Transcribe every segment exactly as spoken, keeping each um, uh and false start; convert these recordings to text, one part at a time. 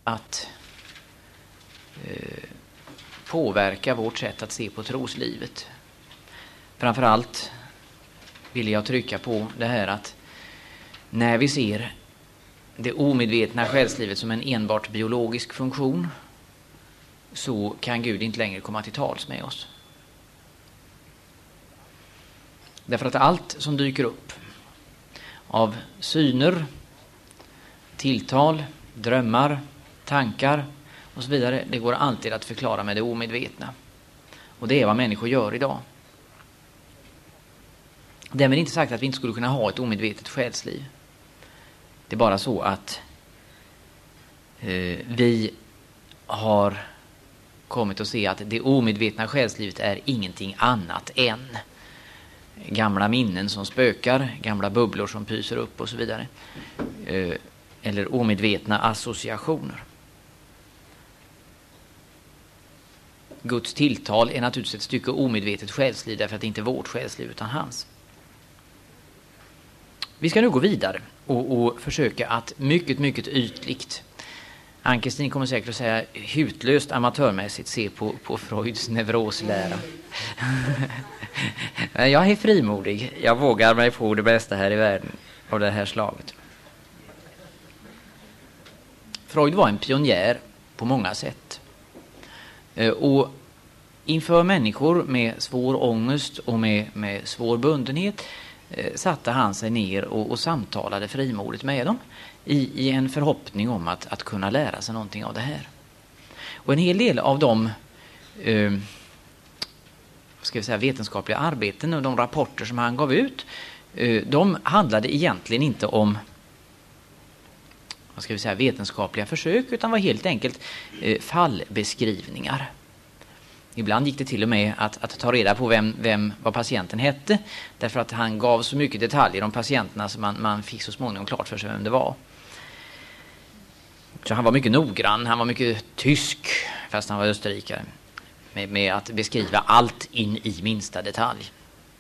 att eh, påverka vårt sätt att se på troslivet. Framförallt vill jag trycka på det här att när vi ser det omedvetna själslivet som en enbart biologisk funktion, så kan Gud inte längre komma till tals med oss. Därför att allt som dyker upp av syner, tilltal, drömmar, tankar och så vidare, det går alltid att förklara med det omedvetna. Och det är vad människor gör idag. Därmed är inte sagt att vi inte skulle kunna ha ett omedvetet själsliv. Det är bara så att eh, vi har kommit att se att det omedvetna själslivet är ingenting annat än gamla minnen som spökar, gamla bubblor som pyser upp och så vidare. Eh, eller omedvetna associationer. Guds tilltal är naturligtvis ett stycke omedvetet själsliv, därför att det inte är vårt själsliv utan hans. Vi ska nu gå vidare och, och försöka att mycket, mycket ytligt, Ann-Kristin kommer säkert att säga hutlöst amatörmässigt, se på, på Freuds nevroslära. Men jag är frimodig. Jag vågar mig på det bästa här i världen av det här slaget. Freud var en pionjär på många sätt. Och inför människor med svår ångest och med, med svår bundenhet eh, satte han sig ner och, och samtalade frimodigt med dem i, i en förhoppning om att, att kunna lära sig någonting av det här. Och en hel del av de eh, ska vi säga, vetenskapliga arbeten och de rapporter som han gav ut, eh, de handlade egentligen inte om vad ska vi säga, vetenskapliga försök, utan var helt enkelt eh, fallbeskrivningar. Ibland gick det till och med att, att ta reda på vem, vem vad patienten hette, därför att han gav så mycket detaljer om patienterna så man, man fick så småningom klart för sig vem det var. Så han var mycket noggrann, han var mycket tysk, fast han var österrikare, med, med att beskriva allt in i minsta detalj.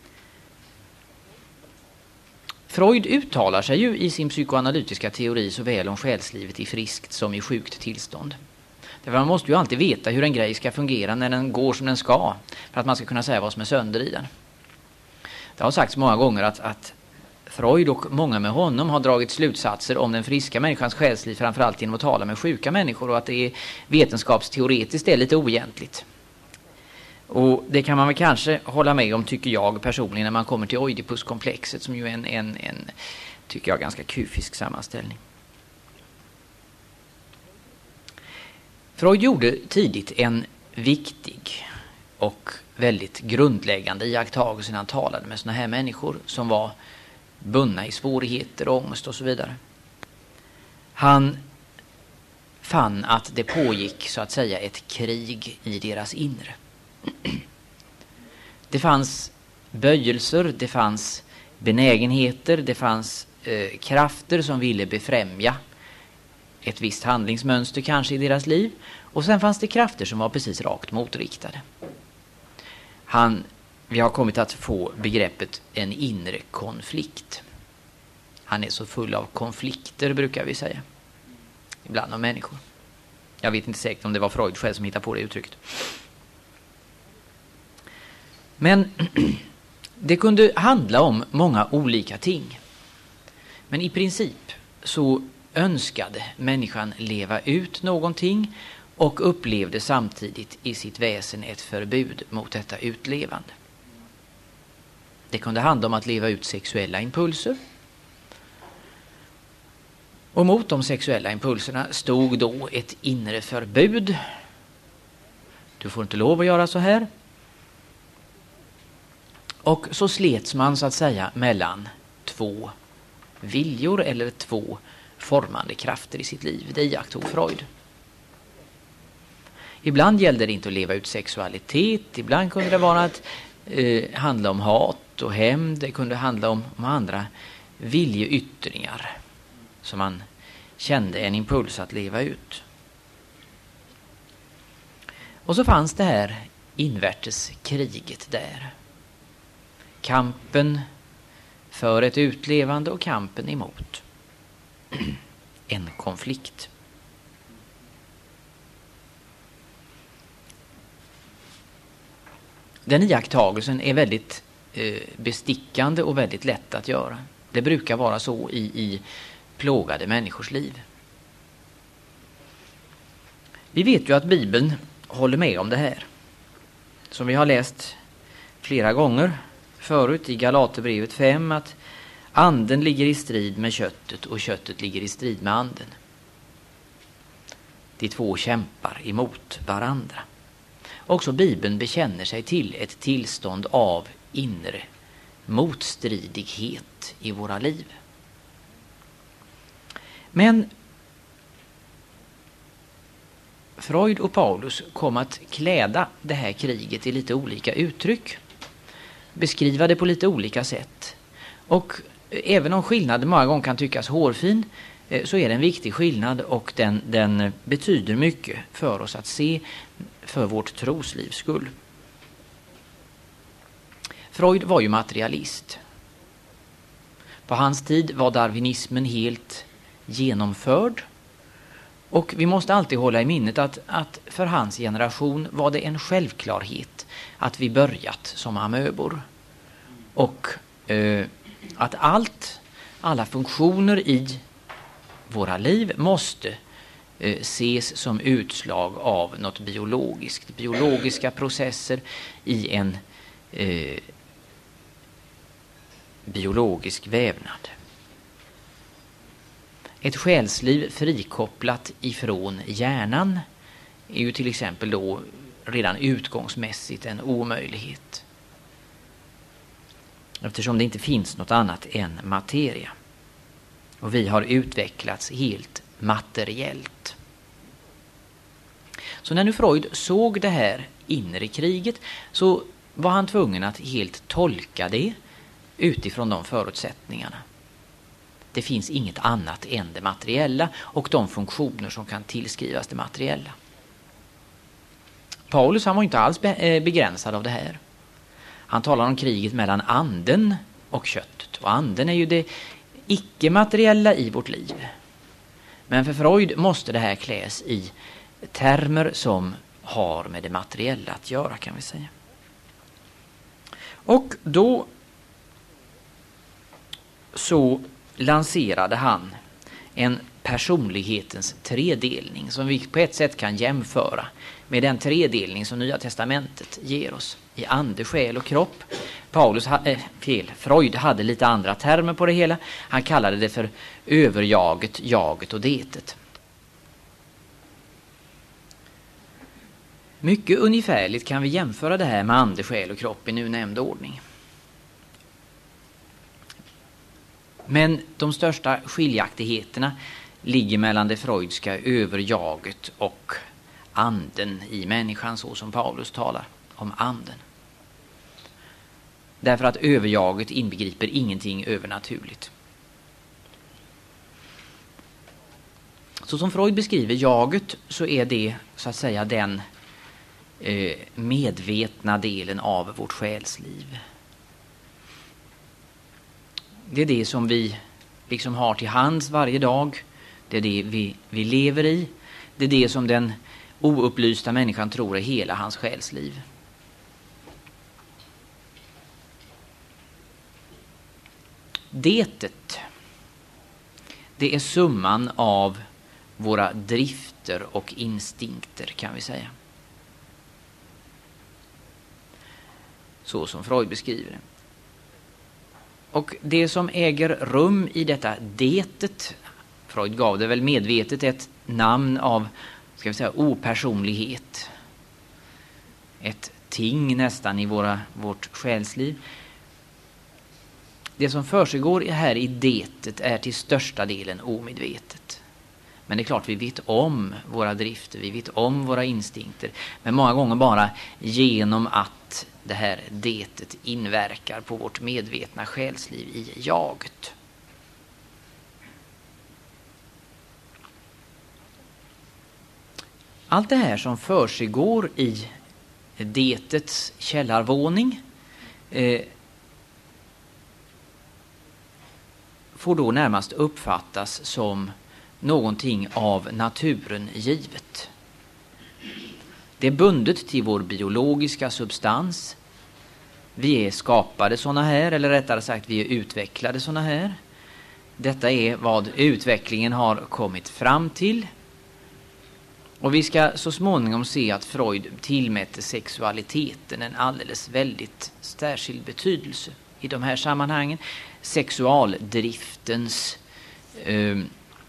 Freud uttalar sig ju i sin psykoanalytiska teori såväl om själslivet i friskt som i sjukt tillstånd. Därför man måste ju alltid veta hur en grej ska fungera när den går som den ska, för att man ska kunna säga vad som är sönder i den. Det har sagts många gånger att, att Freud och många med honom har dragit slutsatser om den friska människans själsliv, framförallt genom att tala med sjuka människor, och att det är vetenskapsteoretiskt är lite oegentligt. Och det kan man väl kanske hålla med om, tycker jag personligen, när man kommer till Oidipuskomplexet, som ju är en, en, en tycker jag, ganska kufisk sammanställning. Freud gjorde tidigt en viktig och väldigt grundläggande iakttagelse när han talade med såna här människor som var bundna i svårigheter, ångest och så vidare. Han fann att det pågick så att säga ett krig i deras inre. Det fanns böjelser, det fanns benägenheter, det fanns eh, krafter som ville befrämja ett visst handlingsmönster kanske i deras liv, och sen fanns det krafter som var precis rakt motriktade. Han, vi har kommit att få begreppet en inre konflikt. Han är så full av konflikter, brukar vi säga, ibland av människor. Jag vet inte säkert om det var Freud själv som hittade på det uttrycket. Men det kunde handla om många olika ting. Men i princip så önskade människan leva ut någonting och upplevde samtidigt i sitt väsen ett förbud mot detta utlevande. Det kunde handla om att leva ut sexuella impulser. Och mot de sexuella impulserna stod då ett inre förbud. Du får inte lov att göra så här. Och så slets man så att säga mellan två viljor eller två formande krafter i sitt liv. Det iakttog Freud. Ibland gällde det inte att leva ut sexualitet. Ibland kunde det vara att eh, handla om hat och hämnd. Det kunde handla om, om andra viljeyttringar som man kände en impuls att leva ut. Och så fanns det här invärtes kriget där. Kampen för ett utlevande och kampen emot. En konflikt. Den iakttagelsen är väldigt eh, bestickande och väldigt lätt att göra. Det brukar vara så i, i plågade människors liv. Vi vet ju att Bibeln håller med om det här. Som vi har läst flera gånger förut i Galaterbrevet fem, att anden ligger i strid med köttet och köttet ligger i strid med anden. De två kämpar emot varandra. Också Bibeln bekänner sig till ett tillstånd av inre motstridighet i våra liv. Men Freud och Paulus kom att kläda det här kriget i lite olika uttryck. Beskriva det på lite olika sätt. Och även om skillnaden många gånger kan tyckas hårfin, så är det en viktig skillnad, och den, den betyder mycket för oss att se för vårt troslivs skull. Freud var ju materialist. På hans tid var darwinismen helt genomförd. Och vi måste alltid hålla i minnet att, att för hans generation var det en självklarhet att vi börjat som amöbor. Och eh, att allt, alla funktioner i våra liv måste eh, ses som utslag av något biologiskt. Biologiska processer i en eh, biologisk vävnad. Ett själsliv frikopplat ifrån hjärnan är ju till exempel då redan utgångsmässigt en omöjlighet. Eftersom det inte finns något annat än materia. Och vi har utvecklats helt materiellt. Så när nu Freud såg det här inre kriget, så var han tvungen att helt tolka det utifrån de förutsättningarna. Det finns inget annat än det materiella och de funktioner som kan tillskrivas det materiella. Paulus, han var inte alls begränsad av det här. Han talar om kriget mellan anden och köttet. Och anden är ju det icke-materiella i vårt liv. Men för Freud måste det här kläs i termer som har med det materiella att göra, kan vi säga. Och då så lanserade han en personlighetens tredelning som vi på ett sätt kan jämföra med den tredelning som Nya testamentet ger oss i ande, själ och kropp. Paulus äh, fel, Freud hade lite andra termer på det hela. Han kallade det för överjaget, jaget och detet. Mycket ungefärligt kan vi jämföra det här med ande, själ och kropp i nu nämnd ordning. Men de största skiljaktigheterna ligger mellan det freudska överjaget och anden i människan, så som Paulus talar om anden. Därför att överjaget inbegriper ingenting övernaturligt. Så som Freud beskriver jaget, så är det så att säga den eh, medvetna delen av vårt själsliv. Det är det som vi liksom har till hands varje dag. Det är det vi, vi lever i. Det är det som den oupplysta människan tror är hela hans själsliv. Detet, det är summan av våra drifter och instinkter, kan vi säga. Så som Freud beskriver det. Och det som äger rum i detta detet, Freud gav det väl medvetet ett namn av, ska vi säga, opersonlighet. Ett ting nästan i våra, vårt själsliv. Det som försiggår här i detet är till största delen omedvetet. Men det är klart vi vet om våra drifter, vi vet om våra instinkter. Men många gånger bara genom att det här detet inverkar på vårt medvetna själsliv i jaget. Allt det här som försiggår i detets källarvåning eh, får då närmast uppfattas som någonting av naturen givet. Det är bundet till vår biologiska substans, Vi är skapade såna här, eller rättare sagt vi är utvecklade såna här. Detta är vad utvecklingen har kommit fram till. Och vi ska så småningom se att Freud tillmätte sexualiteten en alldeles väldigt särskild betydelse i de här sammanhangen. Sexualdriftens eh,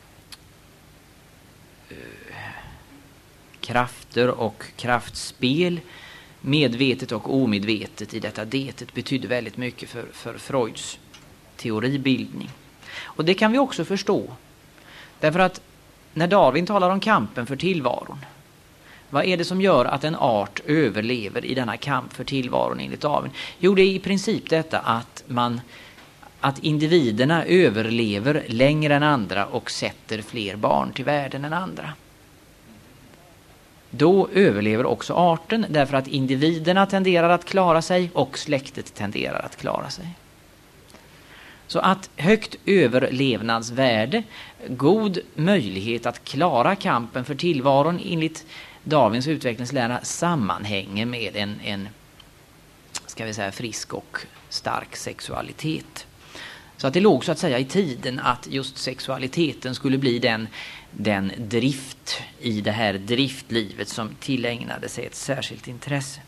krafter och kraftspel, medvetet och omedvetet i detta detet, betyder väldigt mycket för, för Freuds teoribildning. Och det kan vi också förstå. Därför att när Darwin talar om kampen för tillvaron, vad är det som gör att en art överlever i denna kamp för tillvaron enligt Darwin? Jo, det är i princip detta att man att individerna överlever längre än andra och sätter fler barn till världen än andra. Då överlever också arten, därför att individerna tenderar att klara sig och släktet tenderar att klara sig. Så att högt överlevnadsvärde, god möjlighet att klara kampen för tillvaron enligt Darwins utvecklingslära sammanhänger med en, en ska vi säga, frisk och stark sexualitet. Så att det låg så att säga i tiden att just sexualiteten skulle bli den, den drift i det här driftlivet som tillägnade sig ett särskilt intresse.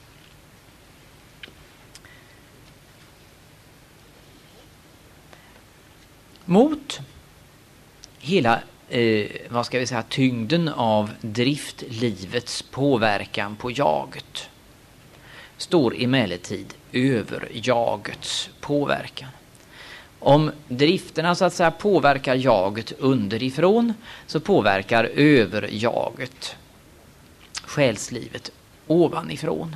Mot hela eh, vad ska vi säga, tyngden av driftlivets påverkan på jaget står emellertid överjagets påverkan. Om drifterna så att säga påverkar jaget underifrån, så påverkar överjaget själslivet ovanifrån.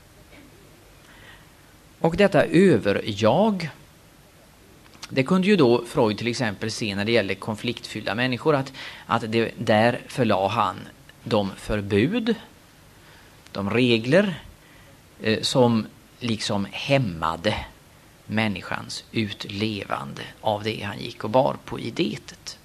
Och detta överjag, det kunde ju då Freud till exempel se när det gäller konfliktfyllda människor, att, att det, där förlade han de förbud, de regler eh, som liksom hämmade människans utlevande av det han gick och bar på i detet.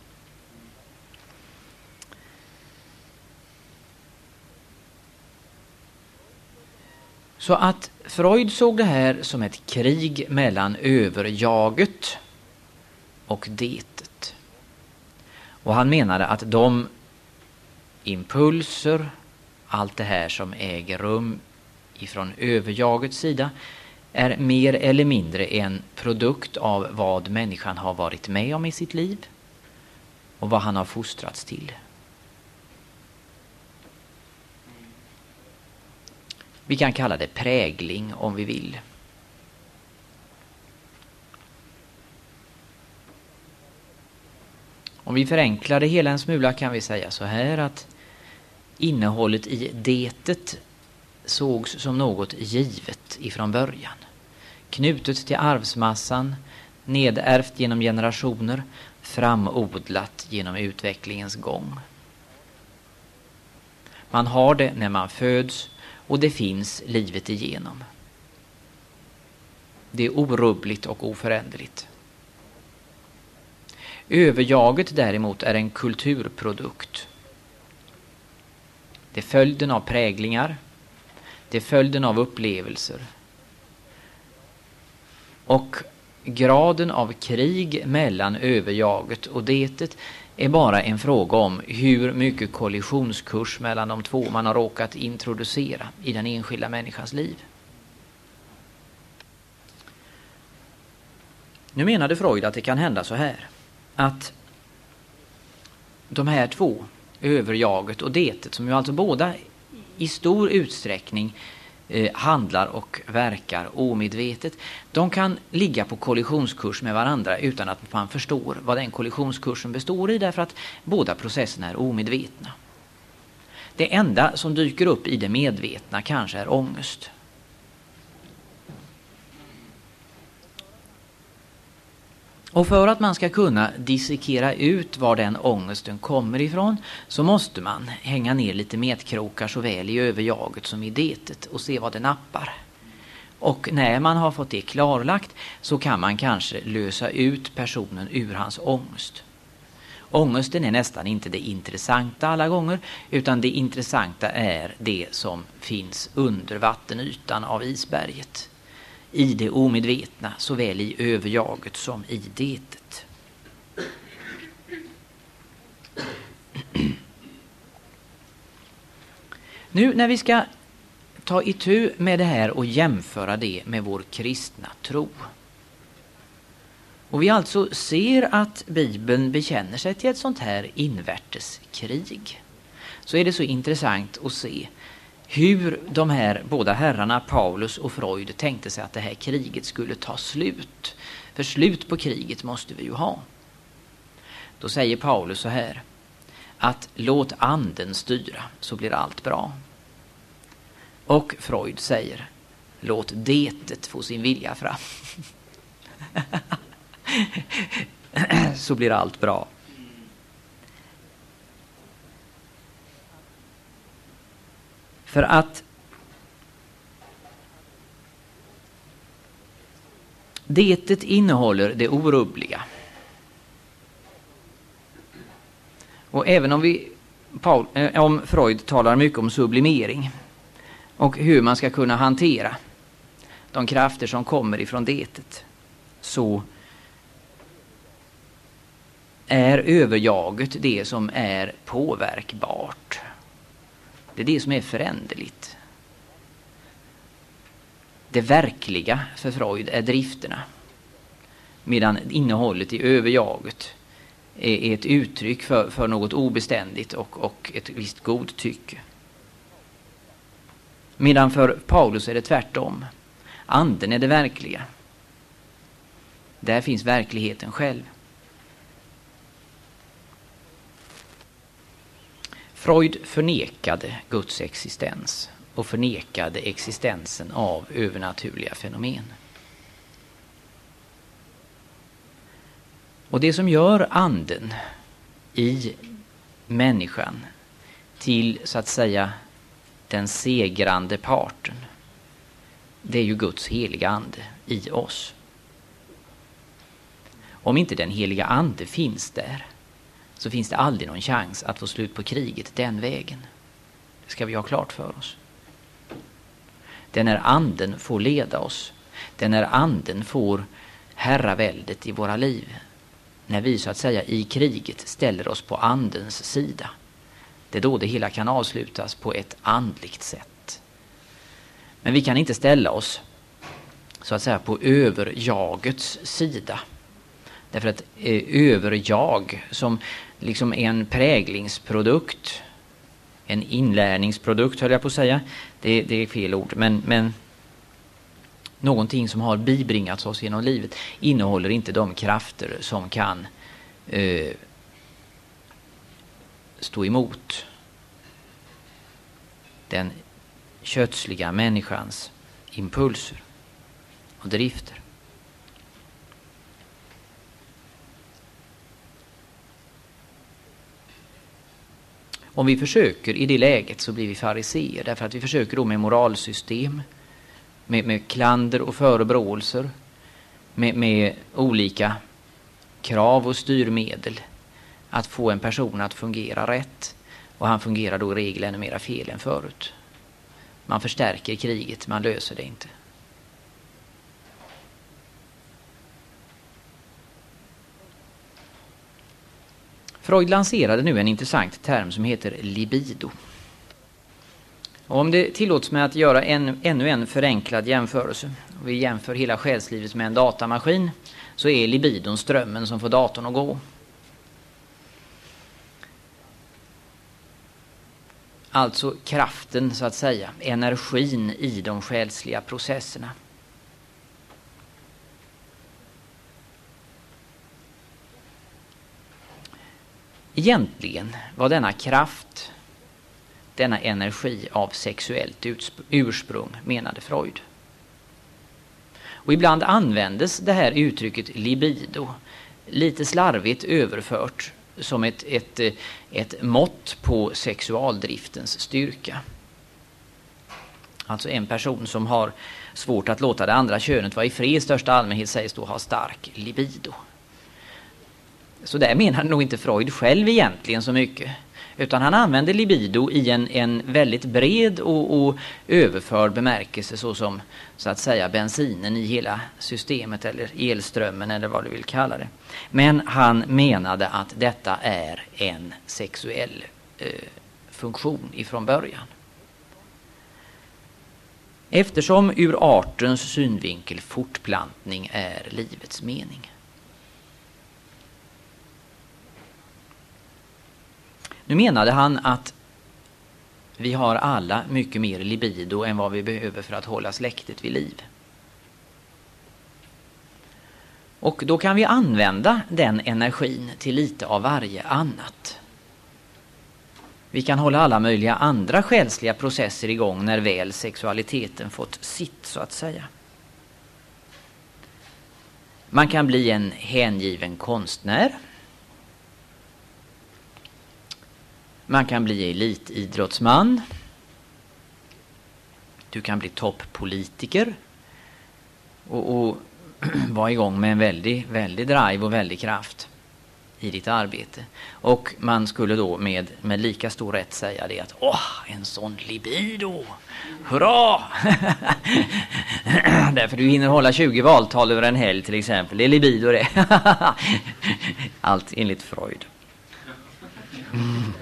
Så att Freud såg det här som ett krig mellan överjaget och detet. Och han menade att de impulser, allt det här som äger rum ifrån överjagets sida, är mer eller mindre en produkt av vad människan har varit med om i sitt liv och vad han har fostrats till. Vi kan kalla det prägling om vi vill. Om vi förenklar det hela en smula kan vi säga så här, att innehållet i detet sågs som något givet ifrån början. Knutet till arvsmassan, nedärvt genom generationer, framodlat genom utvecklingens gång. Man har det när man föds och det finns livet igenom. Det är orubbligt och oföränderligt. Överjaget däremot är en kulturprodukt. Det är följden av präglingar. Det är följden av upplevelser. Och graden av krig mellan överjaget och detet är bara en fråga om hur mycket kollisionskurs mellan de två man har råkat introducera i den enskilda människans liv. Nu menade Freud att det kan hända så här, att de här två, överjaget och detet, som ju alltså båda i stor utsträckning eh, handlar och verkar omedvetet, de kan ligga på kollisionskurs med varandra utan att man förstår vad den kollisionskursen består i, därför att båda processerna är omedvetna. Det enda som dyker upp i det medvetna kanske är ångest. Och för att man ska kunna dissekera ut var den ångesten kommer ifrån, så måste man hänga ner lite metkrokar såväl i överjaget som i detet och se vad det nappar. Och när man har fått det klarlagt så kan man kanske lösa ut personen ur hans ångest. Ångesten är nästan inte det intressanta alla gånger, utan det intressanta är det som finns under vattenytan av isberget. i det omedvetna, såväl i överjaget som i detet. Nu när vi ska ta itu med det här och jämföra det med vår kristna tro, och vi alltså ser att Bibeln bekänner sig till ett sånt här invärtes krig, så är det så intressant att se hur de här båda herrarna, Paulus och Freud, tänkte sig att det här kriget skulle ta slut. För slut på kriget måste vi ju ha. Då säger Paulus så här, att låt anden styra så blir allt bra. Och Freud säger, låt detet få sin vilja fram. Så blir allt bra. För att detet innehåller det orubbliga. Och även om vi Paul, om Freud talar mycket om sublimering och hur man ska kunna hantera de krafter som kommer ifrån detet, så är överjaget det som är påverkbart. Det är det som är föränderligt. Det verkliga för Freud är drifterna, medan innehållet i överjaget är ett uttryck för, för något obeständigt och, och ett visst godtycke. Medan för Paulus är det tvärtom. Anden är det verkliga. Där finns verkligheten själv. Freud förnekade Guds existens och förnekade existensen av övernaturliga fenomen. Och det som gör anden i människan till, så att säga, den segrande parten, det är ju Guds heliga ande i oss. Om inte den heliga ande finns där, så finns det aldrig någon chans att få slut på kriget den vägen. Det ska vi ha klart för oss. Den när anden får leda oss, den när anden får herraväldet i våra liv, när vi så att säga i kriget ställer oss på andens sida, det är då det hela kan avslutas på ett andligt sätt. Men vi kan inte ställa oss så att säga på överjagets sida. Därför att eh, överjag som liksom är en präglingsprodukt, en inlärningsprodukt höll jag på att säga, det, det är fel ord, men, men någonting som har bibringats oss genom livet innehåller inte de krafter som kan eh, stå emot den kötsliga människans impulser och drifter. Om vi försöker i det läget så blir vi fariseer, därför att vi försöker då med moralsystem, med, med klander och förebråelser, med, med olika krav och styrmedel att få en person att fungera rätt, och han fungerar då i regel ännu mera fel än förut. Man förstärker kriget, man löser det inte. Freud lanserade nu en intressant term som heter libido. Och om det tillåts mig att göra en, ännu en förenklad jämförelse, och vi jämför hela själslivet med en datamaskin, så är libidon strömmen som får datorn att gå. Alltså kraften, så att säga, energin i de själsliga processerna. Egentligen var denna kraft, denna energi av sexuellt ursprung, menade Freud. Och ibland användes det här uttrycket libido lite slarvigt överfört som ett, ett, ett mått på sexualdriftens styrka. Alltså en person som har svårt att låta det andra könet vara i fred i största allmänhet sägs då ha stark libido. Så där menar nog inte Freud själv egentligen så mycket, Utan han använder libido i en, en väldigt bred och, och överförd bemärkelse, såsom så att säga bensinen i hela systemet eller elströmmen eller vad du vill kalla det. Men han menade att detta är en sexuell eh, funktion ifrån början. Eftersom ur artens synvinkel fortplantning är livets mening. Nu menade han att vi har alla mycket mer libido än vad vi behöver för att hålla släktet vid liv. Och då kan vi använda den energin till lite av varje annat. Vi kan hålla alla möjliga andra själsliga processer igång när väl sexualiteten fått sitt, så att säga. Man kan bli en hängiven konstnär. Man kan bli elitidrottsman. Du kan bli toppolitiker. Och, och vara igång med en väldig, väldig drive och väldig kraft i ditt arbete. Och man skulle då med, med lika stor rätt säga det att åh, en sån libido! Hurra! Därför du hinner hålla tjugo valtal över en helg till exempel. Det är libido det. Allt enligt Freud. Mm.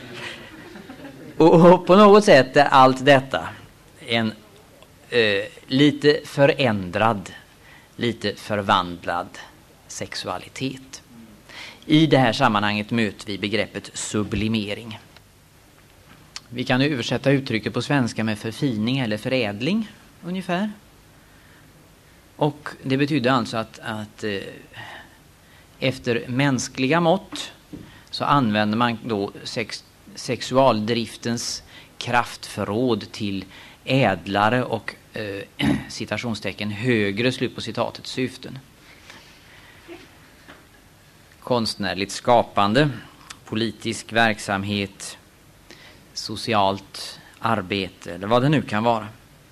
Och på något sätt är allt detta en eh, lite förändrad, lite förvandlad sexualitet. I det här sammanhanget möter vi begreppet sublimering. Vi kan översätta uttrycket på svenska med förfining eller förädling ungefär. Och det betyder alltså att, att eh, efter mänskliga mått så använder man då sex, sexualdriftens kraftförråd till ädlare och eh, citationstecken högre slut på citatets syften. Konstnärligt skapande, politisk verksamhet, socialt arbete eller vad det nu kan vara.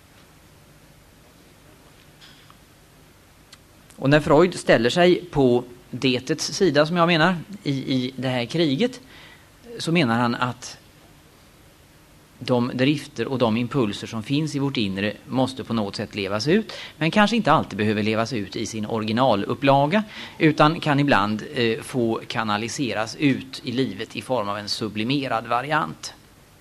Och när Freud ställer sig på detets sida, som jag menar, i, i det här kriget, så menar han att de drifter och de impulser som finns i vårt inre måste på något sätt levas ut, men kanske inte alltid behöver levas ut i sin originalupplaga, utan kan ibland eh, få kanaliseras ut i livet i form av en sublimerad variant.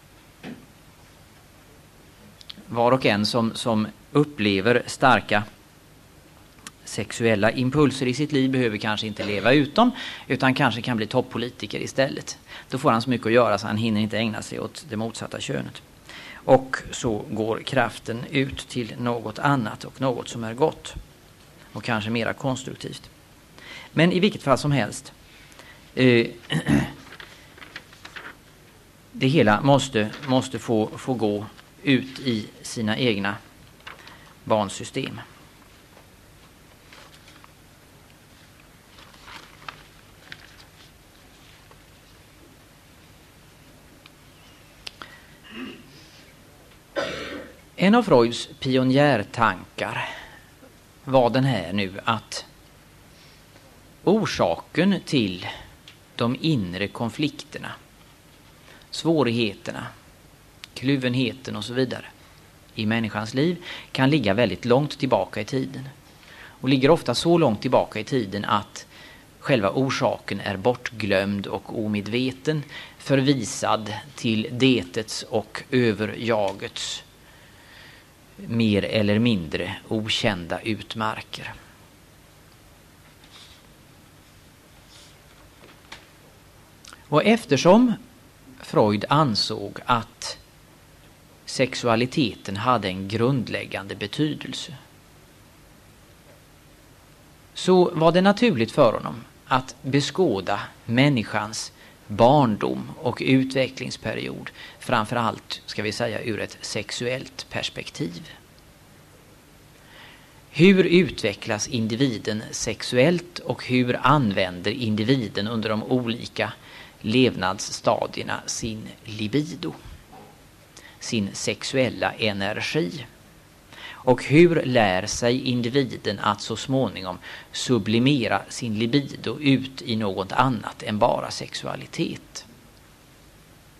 Var och en som, som upplever starka sexuella impulser i sitt liv behöver kanske inte leva ut dem, utan kanske kan bli toppolitiker istället. Då får han så mycket att göra så han hinner inte ägna sig åt det motsatta könet. Och så går kraften ut till något annat och något som är gott och kanske mera konstruktivt. Men i vilket fall som helst, eh, det hela måste, måste få, få gå ut i sina egna bansystem. En av Freuds pionjärtankar var den här nu, att orsaken till de inre konflikterna, svårigheterna, kluvenheten och så vidare i människans liv kan ligga väldigt långt tillbaka i tiden. Och ligger ofta så långt tillbaka i tiden att själva orsaken är bortglömd och omedveten, förvisad till detets och överjagets mer eller mindre okända utmarker. Och eftersom Freud ansåg att sexualiteten hade en grundläggande betydelse, så var det naturligt för honom att beskåda människans barndom och utvecklingsperiod, framförallt ska vi säga ur ett sexuellt perspektiv. Hur utvecklas individen sexuellt och hur använder individen under de olika levnadsstadierna sin libido, sin sexuella energi? Och hur lär sig individen att så småningom sublimera sin libido ut i något annat än bara sexualitet?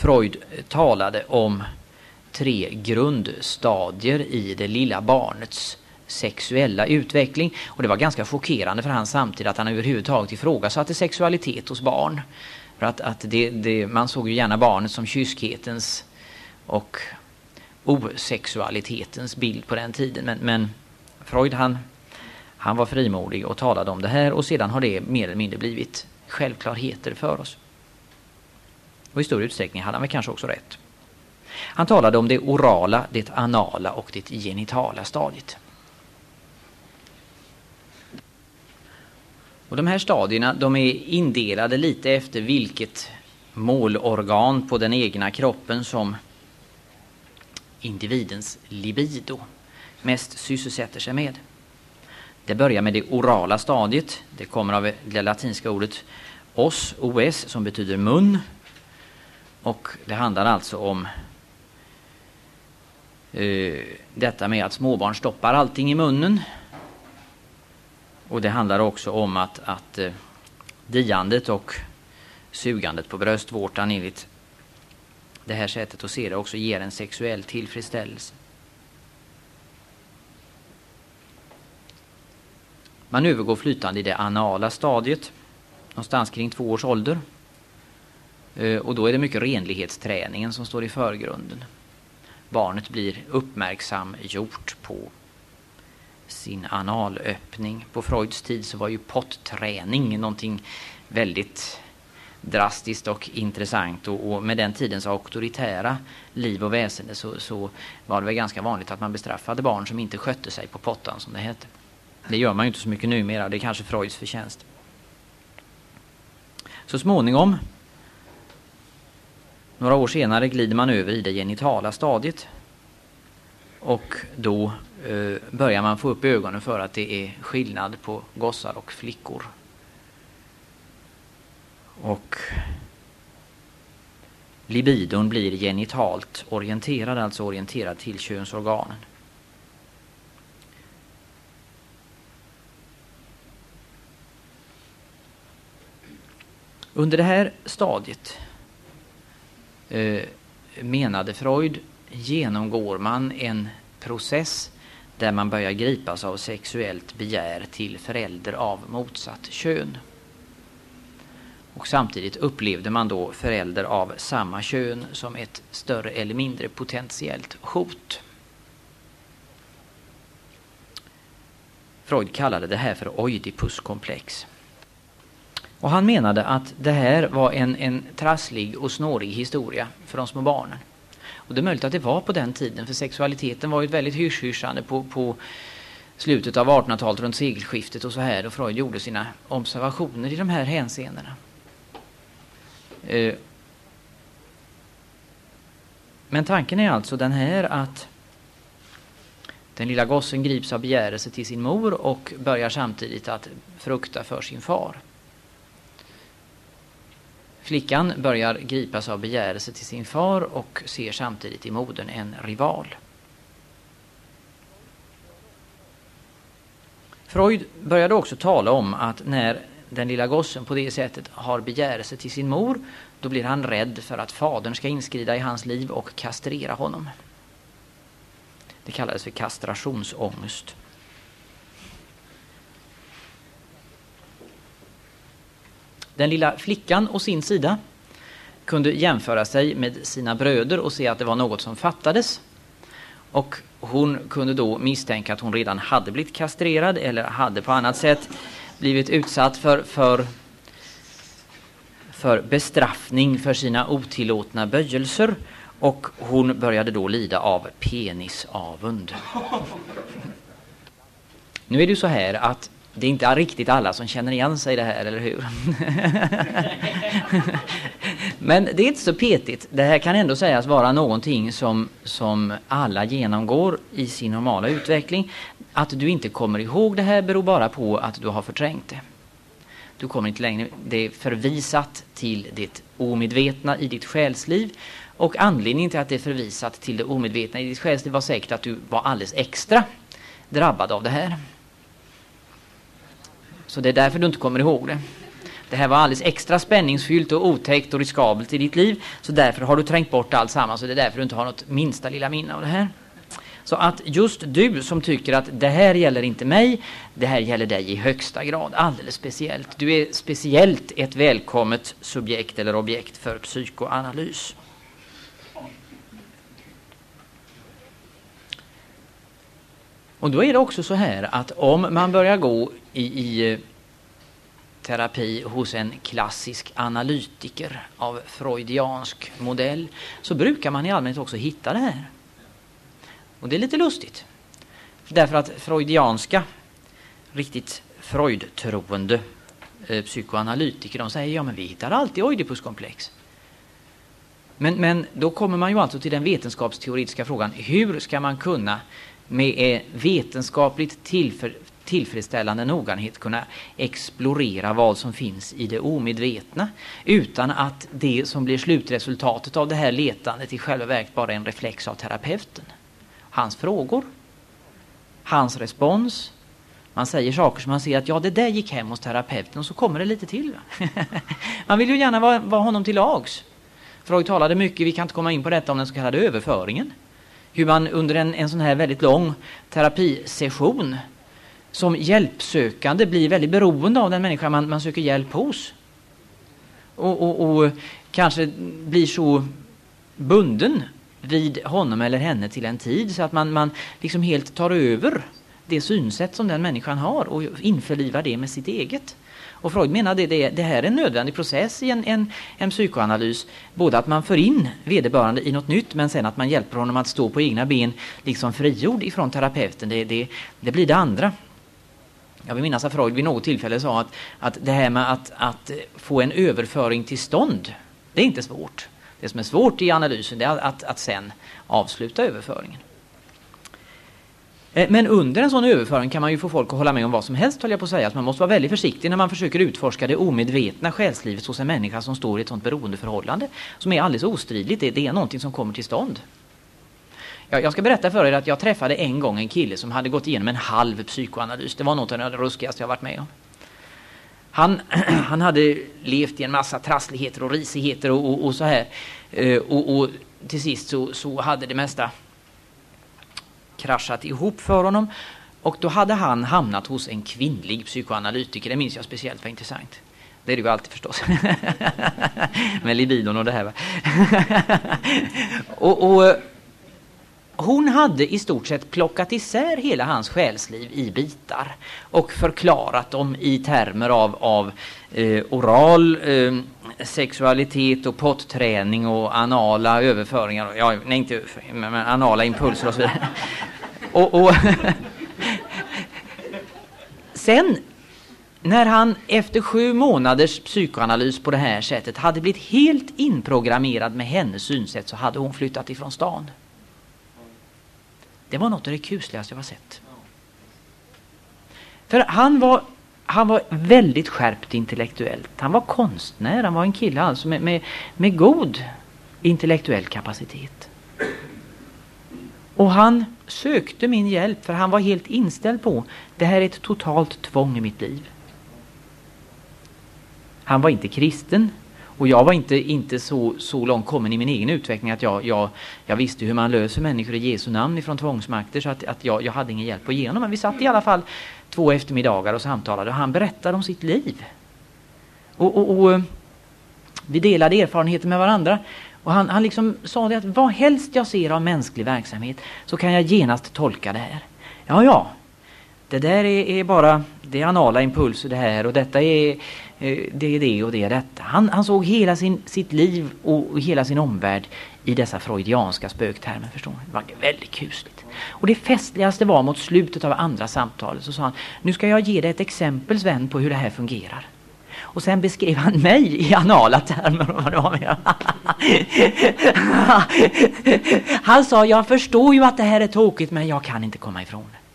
Freud talade om tre grundstadier i det lilla barnets sexuella utveckling. Och det var ganska chockerande för hans samtid att han överhuvudtaget ifrågasatte sexualitet hos barn. För att, att det, det, man såg ju gärna barnet som kyskhetens och osexualitetens bild på den tiden. Men, men Freud han, han var frimodig och talade om det här, och sedan har det mer eller mindre blivit självklarheter för oss. Och i stor utsträckning hade han väl kanske också rätt. Han talade om det orala, det anala och det genitala stadiet. Och de här stadierna, de är indelade lite efter vilket målorgan på den egna kroppen som individens libido mest sysselsätter sig med. Det börjar med det orala stadiet. Det kommer av det latinska ordet os, os, som betyder mun. Och det handlar alltså om eh, detta med att småbarn stoppar allting i munnen. Och det handlar också om att, att eh, diandet och sugandet på bröstvårtan enligt det här sättet att se det också ger en sexuell tillfredsställelse. Man övergår flytande i det anala stadiet någonstans kring två års ålder. Och då är det mycket renlighetsträningen som står i förgrunden. Barnet blir uppmärksam gjort på sin analöppning. På Freuds tid så var ju potträning någonting väldigt drastiskt och intressant. Och, och med den tidens auktoritära liv och väsende så, så var det väl ganska vanligt att man bestraffade barn som inte skötte sig på pottan, som det hette. Det gör man ju inte så mycket numera, det är kanske Freuds förtjänst. Så småningom, några år senare, glider man över i det genitala stadiet. Och då eh, börjar man få upp ögonen för att det är skillnad på gossar och flickor. Och libidon blir genitalt orienterad, alltså orienterad till könsorganen. Under det här stadiet eh, menade Freud genomgår man en process där man börjar gripas av sexuellt begär till förälder av motsatt kön. Och samtidigt upplevde man då förälder av samma kön som ett större eller mindre potentiellt hot. Freud kallade det här för Oidipuskomplex. Och han menade att det här var en, en trasslig och snårig historia för de små barnen. Och det är möjligt att det var på den tiden, för sexualiteten var ju ett väldigt hysch-hyschande på, på slutet av artonhundratalet runt segelskiftet och så här. Och Freud gjorde sina observationer i de här hänseendena. Eh, Men tanken är alltså den här att den lilla gossen grips av begärelse till sin mor och börjar samtidigt att frukta för sin far. Flickan börjar gripas av begärelse till sin far och ser samtidigt i modern en rival. Freud började också tala om att när den lilla gossen på det sättet har begärelse till sin mor, då blir han rädd för att fadern ska inskrida i hans liv och kastrera honom. Det kallades för kastrationsångest. Den lilla flickan å sin sida kunde jämföra sig med sina bröder och se att det var något som fattades. Och hon kunde då misstänka att hon redan hade blivit kastrerad eller hade på annat sätt blivit utsatt för, för, för bestraffning för sina otillåtna böjelser. Och hon började då lida av penisavund. Nu är det ju så här att det är inte riktigt alla som känner igen sig i det här, eller hur? Men det är inte så petigt. Det här kan ändå sägas vara någonting som, som alla genomgår i sin normala utveckling. Att du inte kommer ihåg det här beror bara på att du har förträngt det. Du kommer inte längre, det är förvisat till ditt omedvetna i ditt själsliv. Och anledningen till att det är förvisat till det omedvetna i ditt själsliv var säkert att du var alldeles extra drabbad av det här. Så det är därför du inte kommer ihåg det. Det här var alldeles extra spänningsfyllt och otäckt och riskabelt i ditt liv. Så därför har du trängt bort allt samman. Så det är därför du inte har något minsta lilla minne av det här. Så att just du som tycker att det här gäller inte mig, det här gäller dig i högsta grad, alldeles speciellt. Du är speciellt ett välkommet subjekt eller objekt för psykoanalys. Och då är det också så här att om man börjar gå i, i terapi hos en klassisk analytiker av freudiansk modell, så brukar man i allmänhet också hitta det här. Och det är lite lustigt. Därför att freudianska, riktigt Freud-troende eh, psykoanalytiker, de säger ja men vi hittar alltid Oidipuskomplex. Men, men då kommer man ju alltså till den vetenskapsteoretiska frågan. Hur ska man kunna med eh, vetenskapligt tillför, tillfredsställande noggrannhet kunna explorera vad som finns i det omedvetna utan att det som blir slutresultatet av det här letandet i själva verket bara är en reflex av terapeuten? Hans frågor, hans respons. Man säger saker som man ser att ja, det där gick hem hos terapeuten och så kommer det lite till. Man vill ju gärna vara, vara honom till lags. Freud talade mycket, vi kan inte komma in på detta, om den så kallade överföringen. Hur man under en, en sån här väldigt lång terapisession som hjälpsökande blir väldigt beroende av den människa man, man söker hjälp hos. Och, och, och kanske blir så bunden vid honom eller henne till en tid så att man, man liksom helt tar över det synsätt som den människan har och införlivar det med sitt eget. Och Freud menar det, det, det här är en nödvändig process i en, en, en psykoanalys. Både att man för in vederbörande i något nytt, men sen att man hjälper honom att stå på egna ben liksom frigjord ifrån terapeuten. Det, det, det blir det andra. Jag vill minnas att Freud vid något tillfälle sa att, att det här med att, att få en överföring till stånd, det är inte svårt. Det som är svårt i analysen är att, att, att sen avsluta överföringen. Men under en sån överföring kan man ju få folk att hålla med om vad som helst, håller jag på att säga. Att man måste vara väldigt försiktig när man försöker utforska det omedvetna själslivet hos en människa som står i ett sånt beroendeförhållande som är alldeles ostridigt. Det, det är någonting som kommer till stånd. Jag, jag ska berätta för er att jag träffade en gång en kille som hade gått igenom en halv psykoanalys. Det var något av det ruskigaste jag varit med om. Han, han hade levt i en massa trassligheter och risigheter och, och, och så här. Och, och till sist så, så hade det mesta kraschat ihop för honom. Och då hade han hamnat hos en kvinnlig psykoanalytiker. Det minns jag speciellt, var intressant. Det är det ju alltid förstås. Med libidon och det här. Va? och, och hon hade i stort sett plockat isär hela hans själsliv i bitar och förklarat dem i termer av, av eh, oral eh, sexualitet och potträning och anala överföringar. Ja, nej, inte överföringar, men anala impulser och så vidare. och, och sen när han efter sju månaders psykoanalys på det här sättet hade blivit helt inprogrammerad med hennes synsätt, så hade hon flyttat ifrån stan. Det var något av det kusligaste jag har sett. För han var, han var väldigt skärpt intellektuellt. Han var konstnär, han var en kille alltså med, med, med god intellektuell kapacitet. Och han sökte min hjälp för han var helt inställd på det här är ett totalt tvång i mitt liv. Han var inte kristen. Och jag var inte, inte så, så långt kommen i min egen utveckling att jag, jag, jag visste hur man löser människor i Jesu namn ifrån tvångsmakter, så att, att jag, jag hade ingen hjälp att ge honom. Men vi satt i alla fall två eftermiddagar och samtalade och han berättade om sitt liv. Och, och, och vi delade erfarenheter med varandra. Och han, han liksom sa det att vad helst jag ser av mänsklig verksamhet så kan jag genast tolka det här. Ja, ja. Det där är, är bara det är anala impulser det här och detta är det är det och det är detta. Han, han såg hela sin, sitt liv och hela sin omvärld i dessa freudianska spöktermer, förstår ni? Det var väldigt kusligt. Och det festligaste var mot slutet av andra samtalet så sa han, nu ska jag ge dig ett exempel, Sven, på hur det här fungerar. Och sen beskrev han mig i anala termer och vad det var med. Han sa, jag förstår ju att det här är tokigt men jag kan inte komma ifrån det.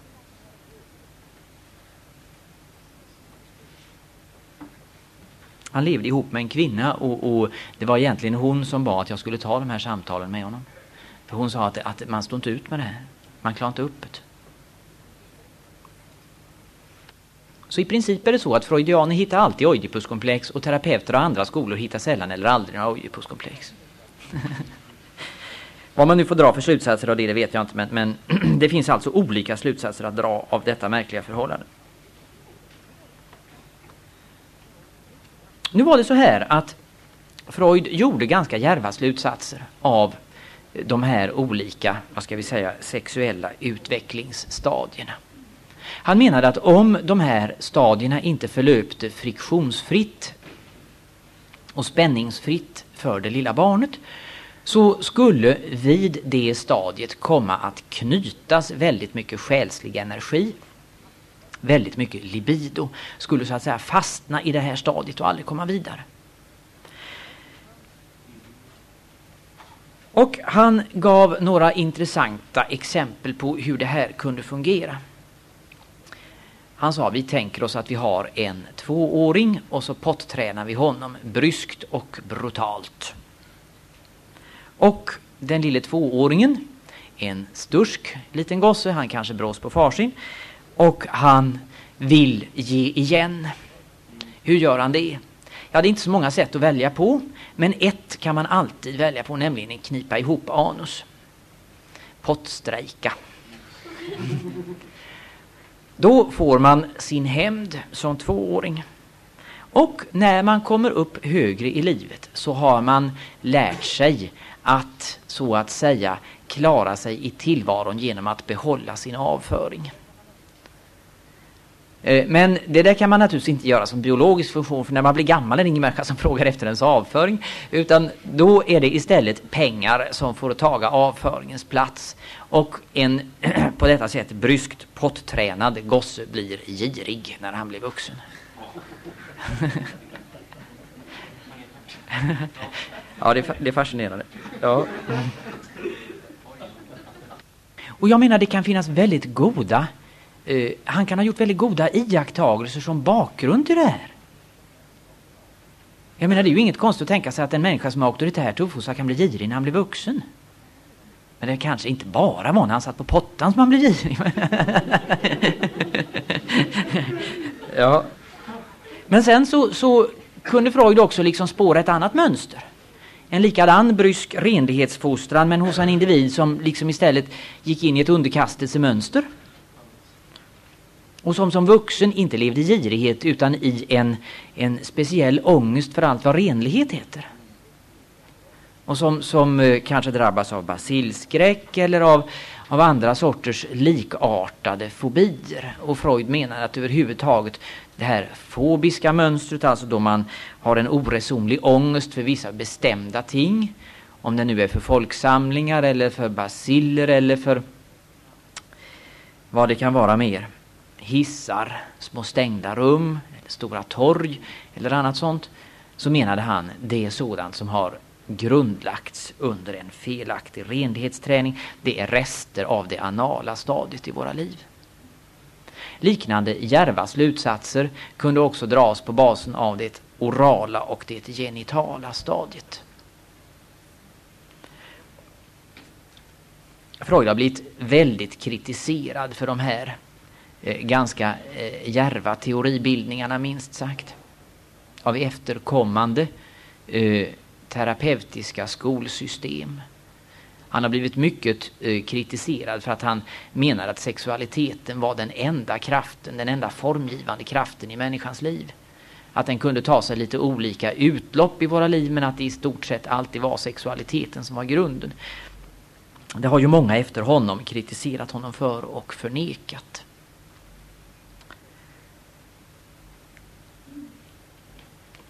Han levde ihop med en kvinna och, och det var egentligen hon som bad att jag skulle ta de här samtalen med honom. För hon sa att, att man står inte ut med det här. Man klarar inte upp det. Så i princip är det så att freudianer hittar alltid oidipuskomplex och terapeuter och andra skolor hittar sällan eller aldrig några oidipuskomplex. Vad man nu får dra för slutsatser av det, det vet jag inte, men, men det finns alltså olika slutsatser att dra av detta märkliga förhållande. Nu var det så här att Freud gjorde ganska djärva slutsatser av de här olika, vad ska vi säga, sexuella utvecklingsstadierna. Han menade att om de här stadierna inte förlöpte friktionsfritt och spänningsfritt för det lilla barnet, så skulle vid det stadiet komma att knytas väldigt mycket själslig energi, väldigt mycket libido, skulle så att säga fastna i det här stadiet och aldrig komma vidare. Och han gav några intressanta exempel på hur det här kunde fungera. Han sa, vi tänker oss att vi har en tvååring och så pottränar vi honom bryskt och brutalt. Och den lille tvååringen, en stursk liten gosse, han kanske brås på farsin, och han vill ge igen. Hur gör han det? Ja, det är inte så många sätt att välja på, men ett kan man alltid välja på, nämligen en knipa ihop anus. Pottstrejka. Då får man sin hämnd som tvååring. Och när man kommer upp högre i livet så har man lärt sig att, så att säga, klara sig i tillvaron genom att behålla sin avföring. Men det där kan man naturligtvis inte göra som biologisk funktion, för när man blir gammal är det ingen människa som frågar efter ens avföring, utan då är det istället pengar som får taga avföringens plats. Och en på detta sätt bryskt potttränad gosse blir girig när han blir vuxen. Ja, det är, det är fascinerande. Ja. Och jag menar, det kan finnas väldigt goda Uh, han kan ha gjort väldigt goda iakttagelser som bakgrund till det här. Jag menar, det är ju inget konstigt att tänka sig att en människa som är auktoritärt uppfostrad kan bli girig när han blir vuxen. Men det kanske inte bara var när han satt på pottan som han blev girig. Ja. Men sen så, så kunde Freud också liksom spåra ett annat mönster. En likadan brysk renlighetsfostran, men hos en individ som liksom istället gick in i ett underkastelsemönster. Och som som vuxen inte levde i girighet utan i en, en speciell ångest för allt vad renlighet heter. Och som, som eh, kanske drabbas av basilskräck eller av, av andra sorters likartade fobier. Och Freud menar att överhuvudtaget det här fobiska mönstret, alltså då man har en oresonlig ångest för vissa bestämda ting, om det nu är för folksamlingar eller för basiller eller för vad det kan vara mer. Hissar, små stängda rum, eller stora torg eller annat sånt, så menade han det är sådant som har grundlagts under en felaktig renlighetsträning. Det är rester av det anala stadiet i våra liv. Liknande djärva slutsatser kunde också dras på basen av det orala och det genitala stadiet. Freud har blivit väldigt kritiserad för de här eh, ganska eh, djärva teoribildningarna, minst sagt, av efterkommande eh, terapeutiska skolsystem. Han har blivit mycket eh, kritiserad för att han menar att sexualiteten var den enda kraften, den enda formgivande kraften i människans liv. Att den kunde ta sig lite olika utlopp i våra liv, men att det i stort sett alltid var sexualiteten som var grunden. Det har ju många efter honom kritiserat honom för och förnekat.